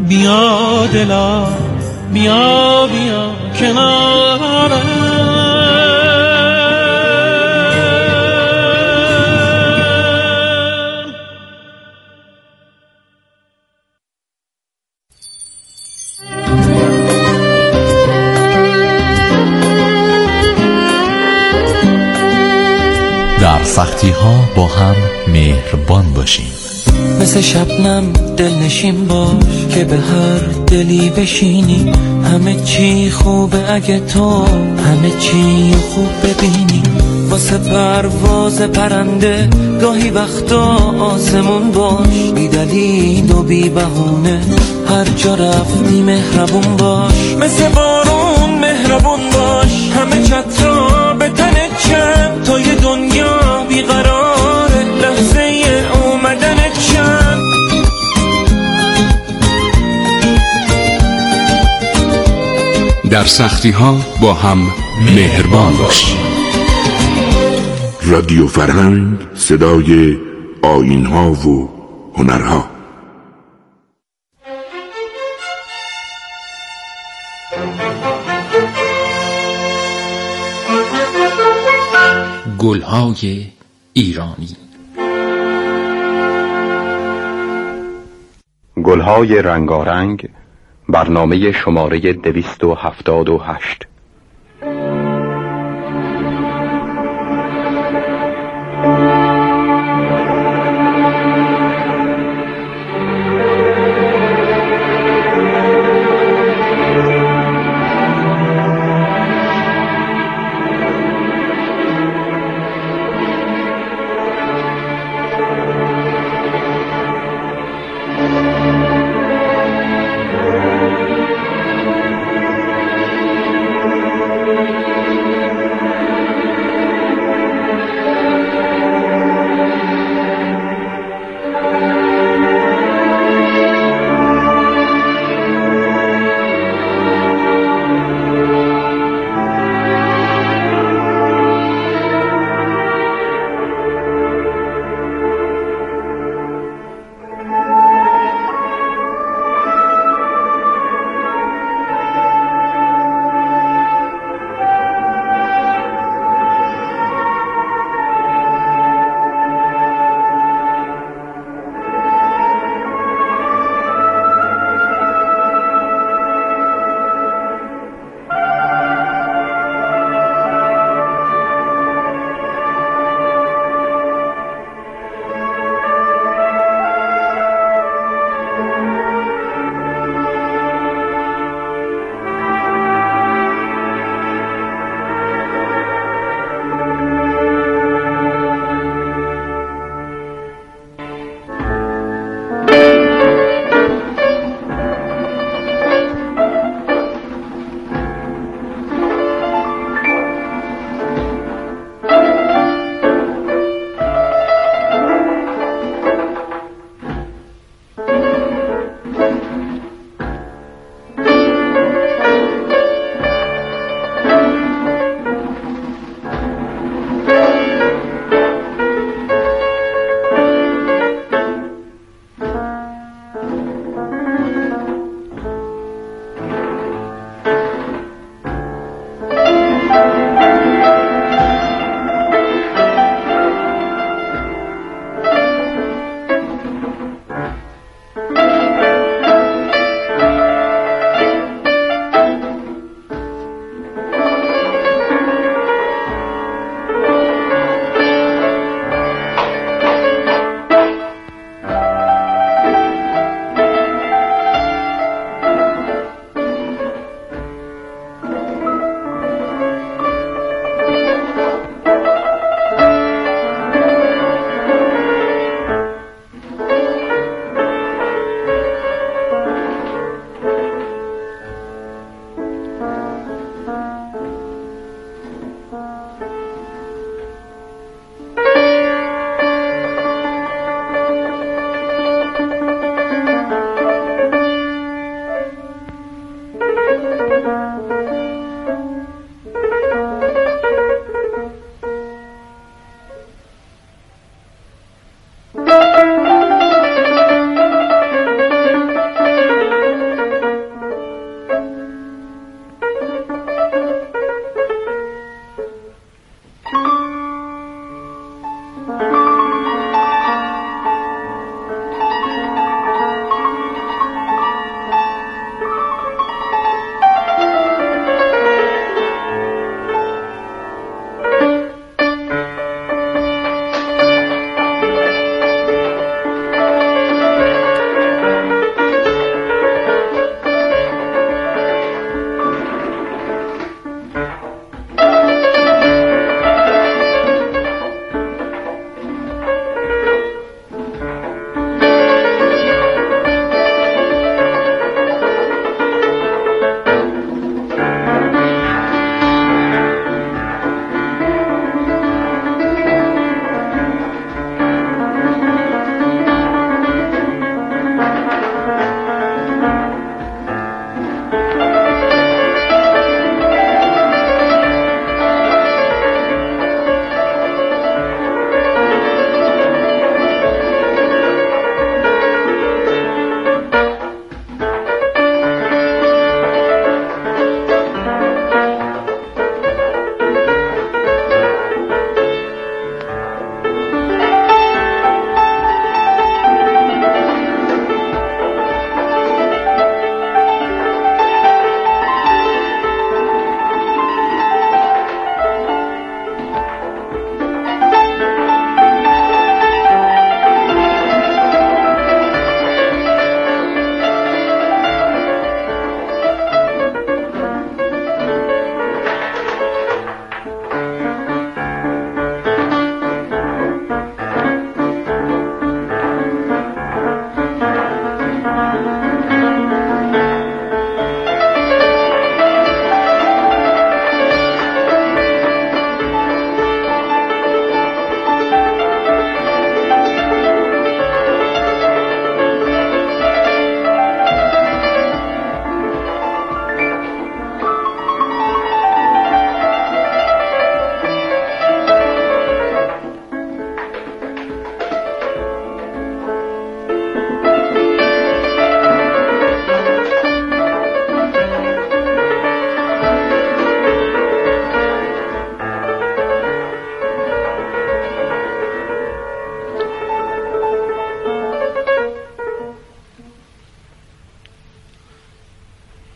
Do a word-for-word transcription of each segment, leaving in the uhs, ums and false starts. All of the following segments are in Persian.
بیا دلا بیا بیا کنارم. در سختی ها با هم مهربان باشیم. مثل شبنم دلنشین باش که به هر دلی بشینی. همه چی خوبه اگه تو همه چی خوب ببینی. واسه پرواز پرنده گاهی وقتا آسمون باش. بی دلیل و بی بهونه هر جا رفتی مهربون باش. مثل بارون مهربون باش. همه چترا به تنت چند تا یه دنیا بیقراره لحظه اومدنت چند. در سختی ها با هم مهربان باش. رادیو فرهنگ، صدای آیین ها و هنرها. گلهای ایرانی. گلهای رنگارنگ، برنامه شماره دویست و هفتاد و هشت.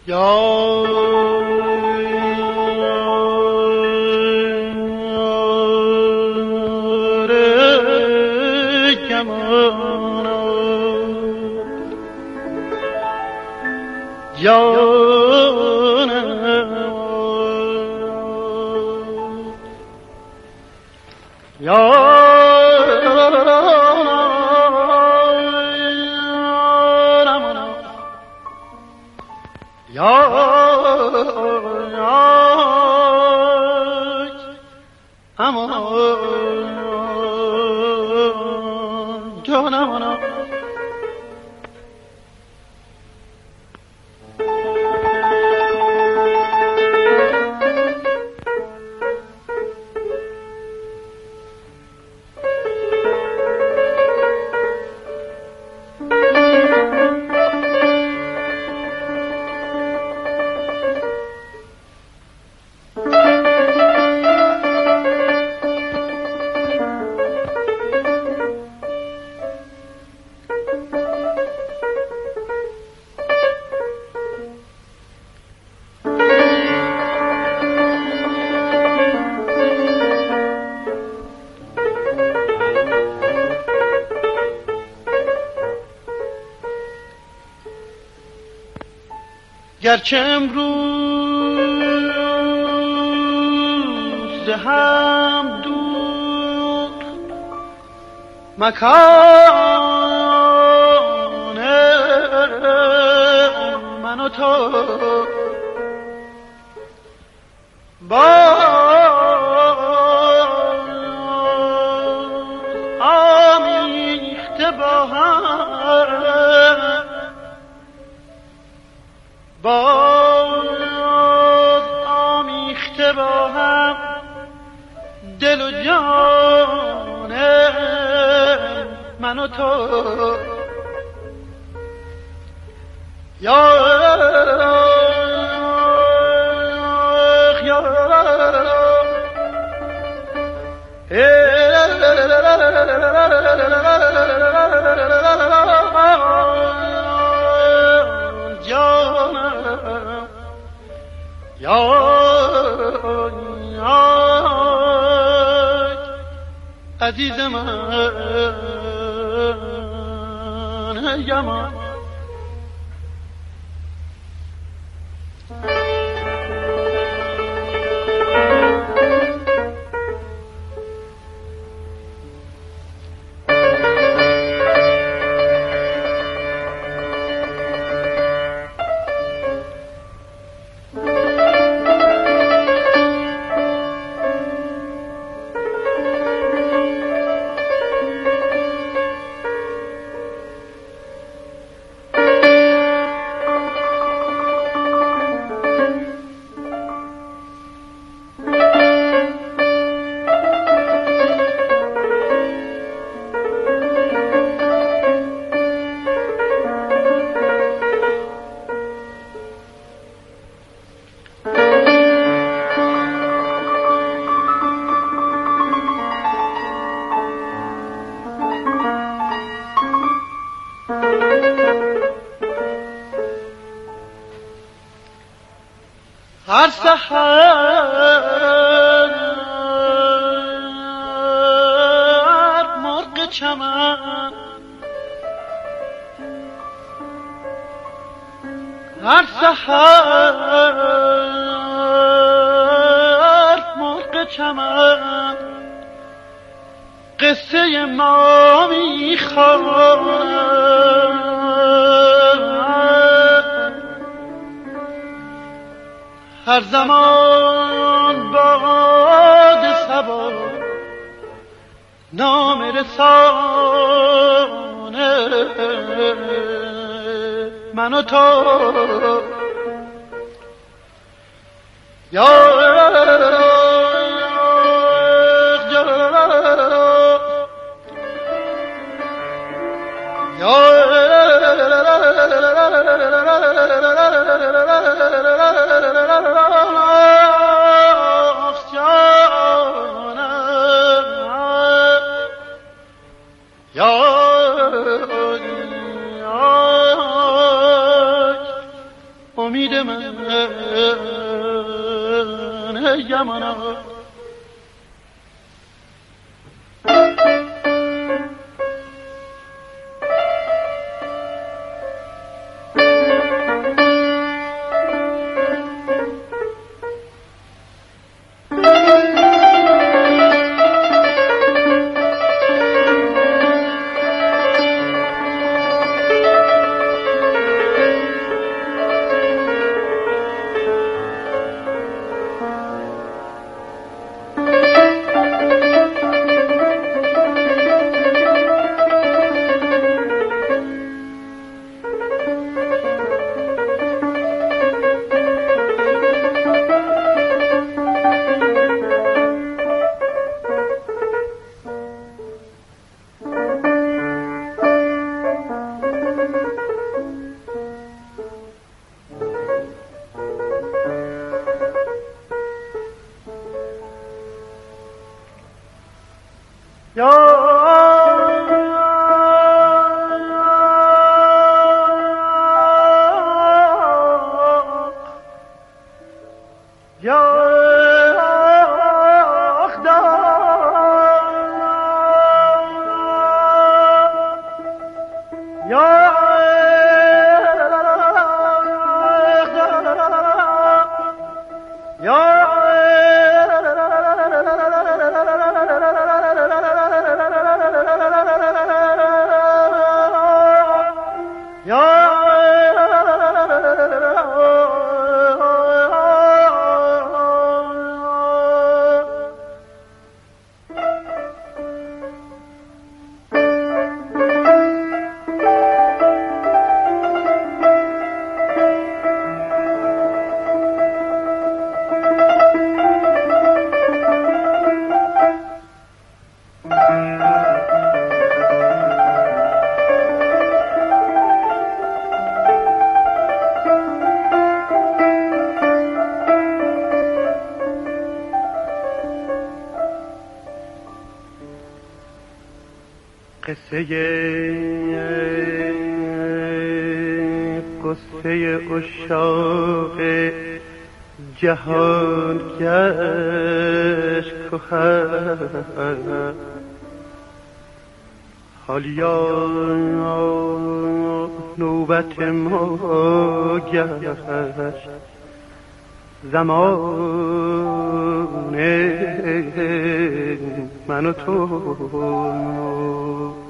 گرچه امروز هم دور مکان من و تو باز آمیخته با هم باز آمیخته با هم دل و جان من و تو یا یا عزیز من یمان هر سحر مرغ چمن هر سحر مرغ چمن قصه ما میخواند هر زمان باد صبا نام رسانه من و تو یا امید من ای یمنا قصه قصه عشاق جهان گشت کهن حالیا نوبت ما گشت زمان من و تو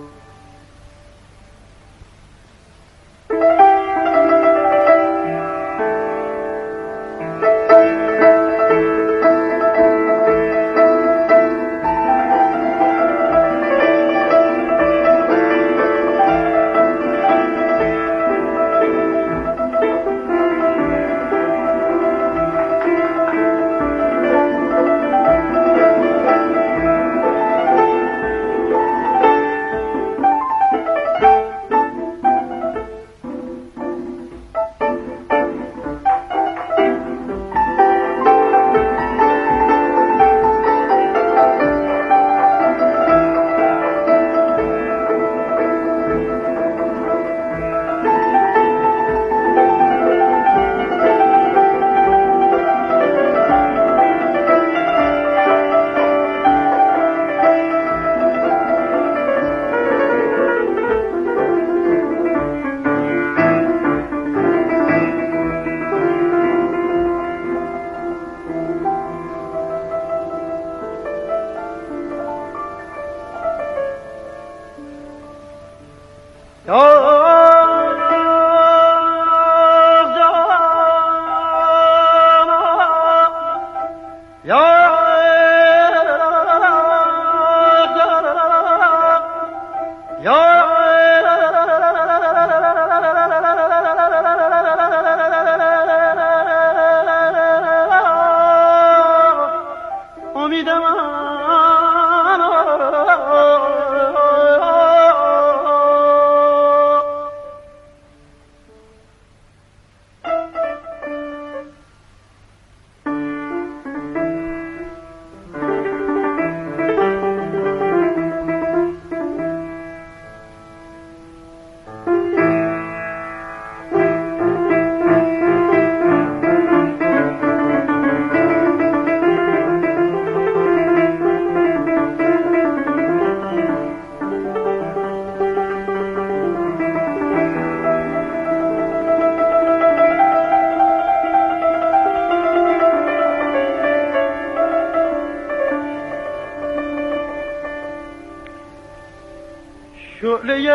شعله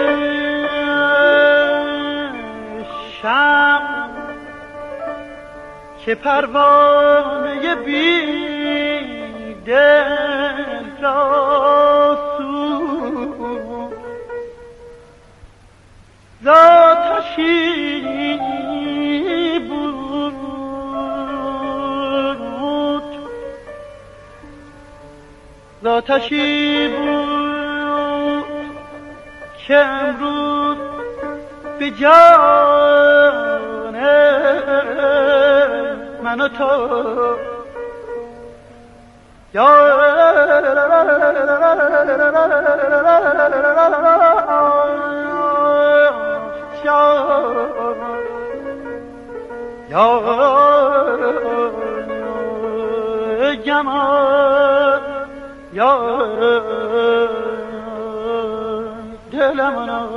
شم که پروانه بی دل را سوخت زآتشی بود زآتشی بود که امروز به جان من و تو یا یا جمال یا دل من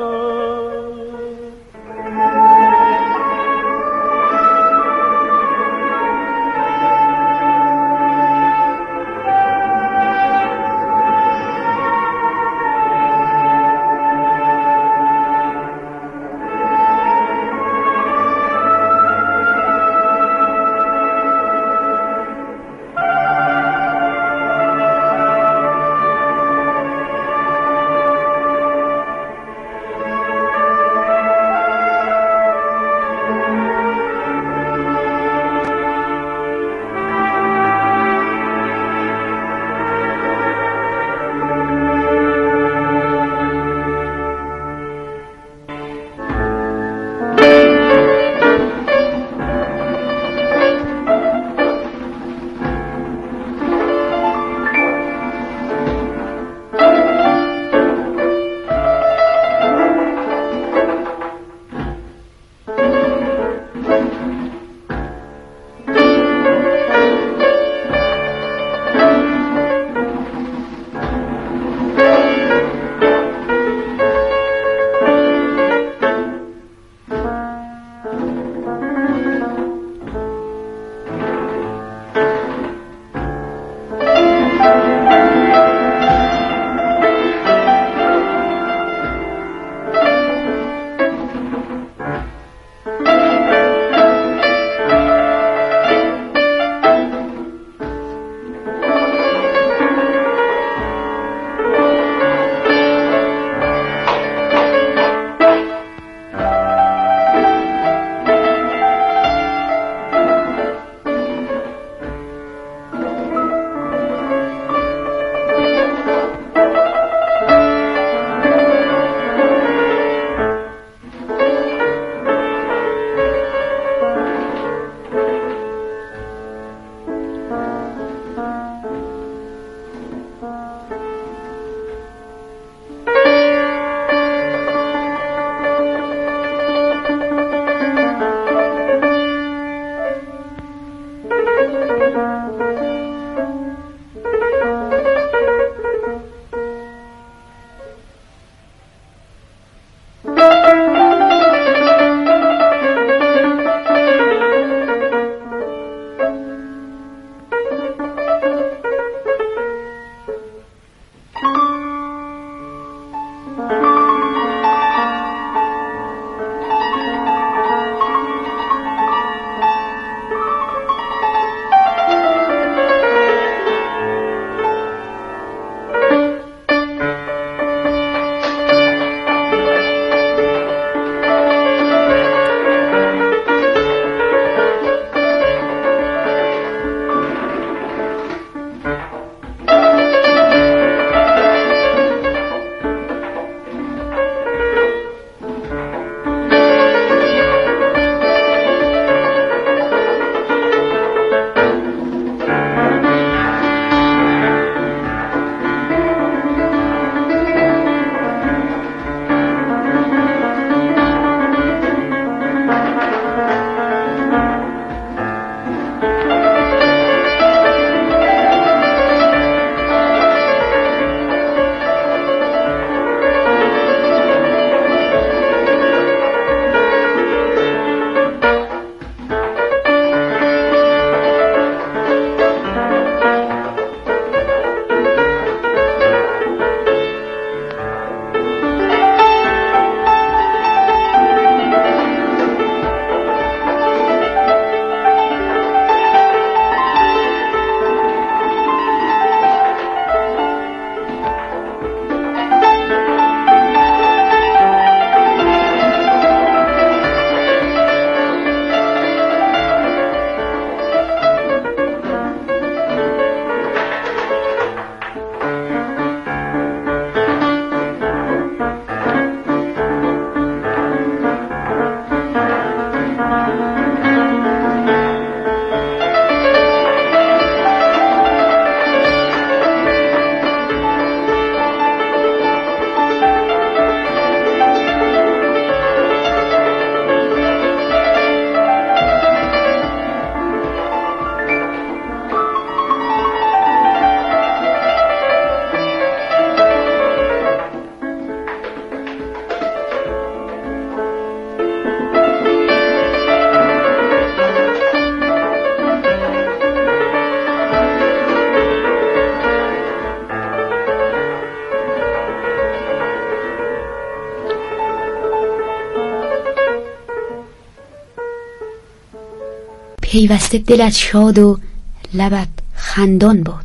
پیوسته دلت شاد و لبت خندان باد.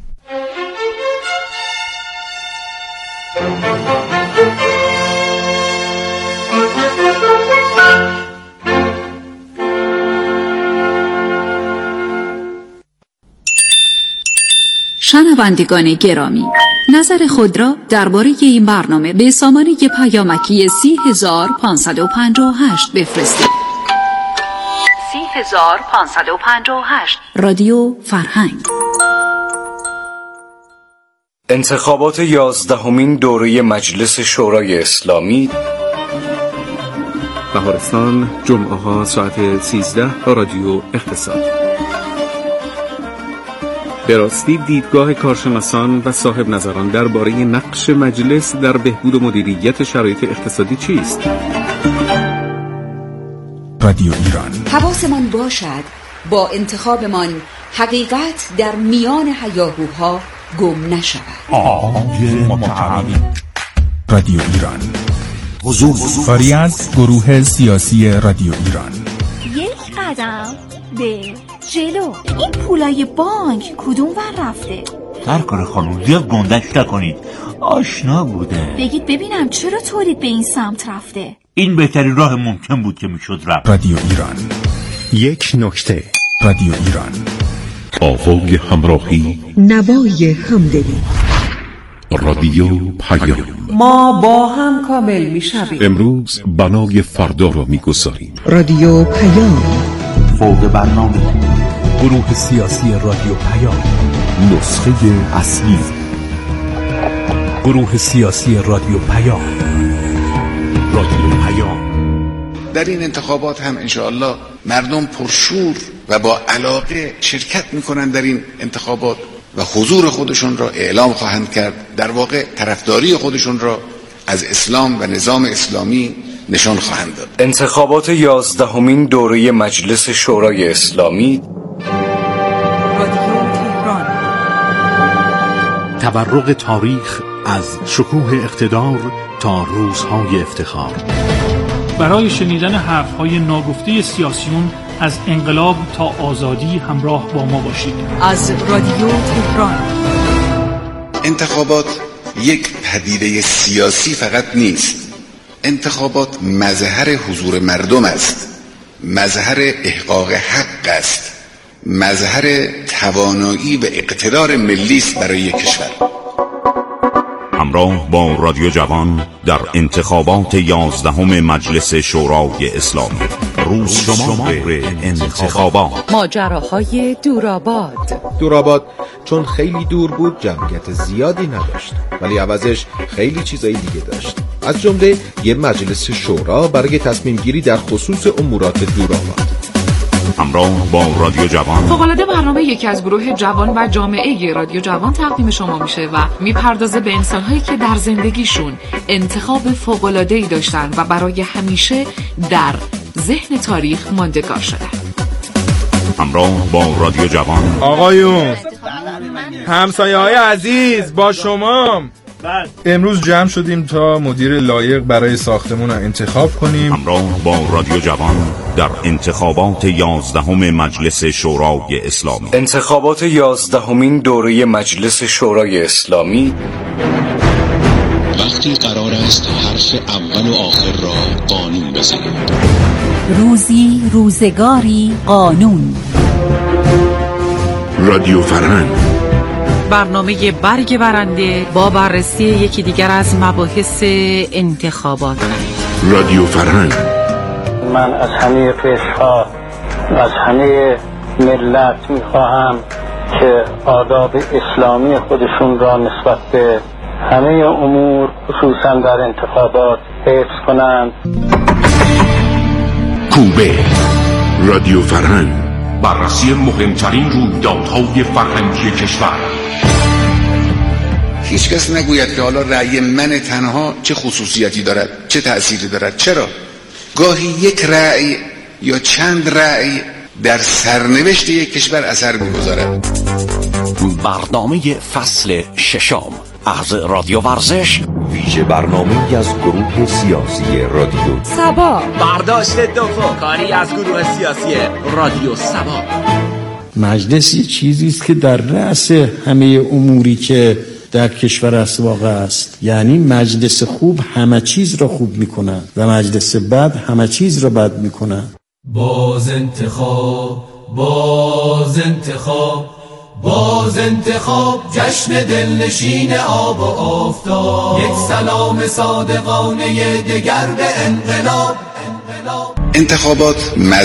شنوندگان گرامی، نظر خود را درباره این برنامه به سامانه پیامکی سی هزار پانصد و پنجاه و هشت بفرستید. سی هزار پانصد و پنجاه و هشت رادیو فرهنگ. انتخابات یازدهمین دوره مجلس شورای اسلامی. بهارستان، جمعه ها ساعت سیزده با رادیو اقتصاد. به راستی دیدگاه کارشناسان و صاحب نظران درباره نقش مجلس در بهبود و مدیریت شرایط اقتصادی چیست؟ رادیو ایران. حواسمان باشد با انتخابمان حقیقت در میان هیاهوها گم نشود. آهای متعالی. رادیو ایران. حضور کاری از گروه سیاسی رادیو ایران. یک قدم به جلو. این پولای بانک کدوم ور رفته؟ سرکار خانم زیاد گندش نکنید، آشنا بوده. بگید ببینم چرا تولید به این سمت رفته؟ این بهترین راه ممکن بود که میشد رفت. رادیو ایران. یک نکته. رادیو ایران. آوای همراهی، نوای همدلی. رادیو پیام. ما با هم کامل میشویم. امروز بنای فردا را میگذاریم. رادیو پیام. فوق برنامه. گروه سیاسی رادیو پیام. نسخه اصلی. گروه سیاسی رادیو پیام. رادیو پیام. در این انتخابات هم انشاءالله مردم پرشور و با علاقه شرکت میکنن در این انتخابات و حضور خودشون را اعلام خواهند کرد. در واقع طرفداری خودشون را از اسلام و نظام اسلامی نشان خواهند داد. انتخابات یازدهمین دوره مجلس شورای اسلامی. رادیو تهران. تورق تاریخ از شکوه اقتدار تا روزهای افتخار. برای شنیدن حرفهای ناگفته سیاسیون از انقلاب تا آزادی همراه با ما باشید. از رادیو تهران. انتخابات یک پدیده سیاسی فقط نیست. انتخابات مظهر حضور مردم است، مظهر احقاق حق است، مظهر توانایی و اقتدار ملی است برای یک کشور. همراه با رادیو جوان در انتخابات یازدهم مجلس شورای اسلامی. روز شمار انتخابات. ماجراهای دورآباد. دورآباد چون خیلی دور بود جمعیت زیادی نداشت، ولی عوضش خیلی چیزایی دیگه داشت، از جمله یه مجلس شورا برای تصمیم گیری در خصوص امورات دورآباد. همراه با رادیو جوان. فوق‌العاده برنامه یکی از گروه جوان و جامعه رادیو جوان تقدیم شما میشه و میپردازه به انسان‌هایی که در زندگیشون انتخاب فوق‌العاده‌ای داشتن و برای همیشه در ذهن تاریخ ماندگار شدن. همراه با رادیو جوان. آقایون، همسایه‌های عزیز، با شما امروز جمع شدیم تا مدیر لایق برای ساختمون رو انتخاب کنیم. همراه با رادیو جوان در انتخابات یازدهم مجلس شورای اسلامی. انتخابات یازدهمین دوره مجلس شورای اسلامی. وقتی قرار است حرف اول و آخر را قانون بزنیم. روزی روزگاری قانون. رادیو فرهنگ. برنامه برگ برنده با بررسی یکی دیگر از مباحث انتخابات. رادیو فرهنگ. من از همه قشرها و از همه ملت میخواهم که آداب اسلامی خودشون را نسبت به همه امور خصوصا در انتخابات حفظ کنند. کوبه. رادیو فرهنگ. بررسی مهمترین رویدادهای فرهنگی کشور. هیچ کس نگوید که حالا رأی من تنها چه خصوصیتی دارد، چه تأثیری دارد. چرا؟ گاهی یک رأی یا چند رأی در سرنوشت یک کشور اثر می‌گذارد. برنامه فصل ششم از رادیو ورزش، ویژه برنامه‌ای از گروه سیاسی رادیو سبا، برداشت دوم کاری از گروه سیاسی رادیو سبا. مجلس یه چیزی است که در رأس همه اموری که در کشور است واقع است. یعنی مجلس خوب همه چیز را خوب میکنه و مجلس بد همه چیز را بد میکنه. باز انتخاب، باز انتخاب، باز انتخاب، جشن دلنشین آب و آفتاب، یک سلام صادقانه دگر به انقلاب. انتخابات